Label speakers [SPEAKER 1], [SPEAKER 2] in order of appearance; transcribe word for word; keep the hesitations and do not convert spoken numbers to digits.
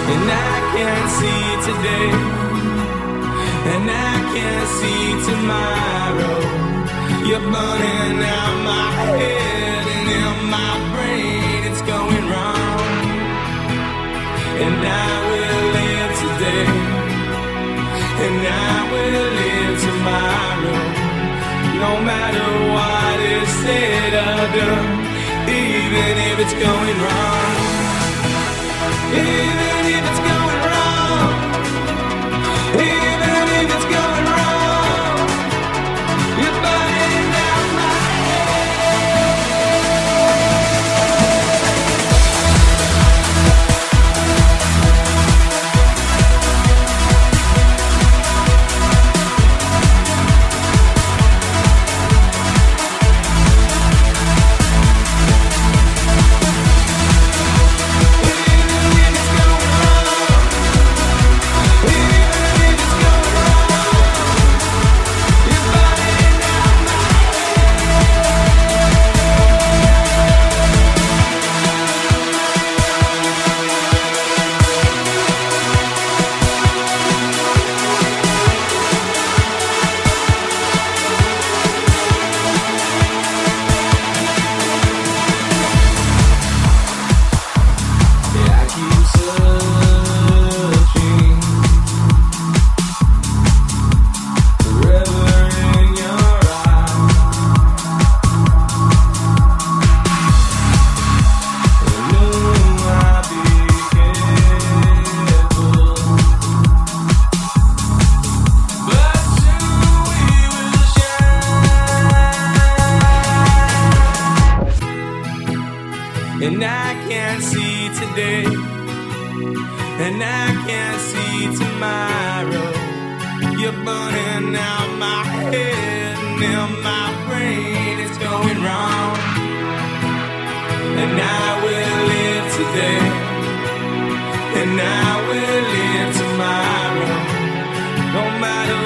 [SPEAKER 1] and I can't see today, and I can't see tomorrow. You're burning out my head and in my brain it's going wrong. And I will live today, and I will live tomorrow, no matter what is said or done, even if it's going wrong. Even if it's going wrong, even if it's going wrong, you're burning out my and I can't see today, and I can't see tomorrow. You're burning out my head and in my brain it's going wrong. And I will live today, and I will live tomorrow, no matter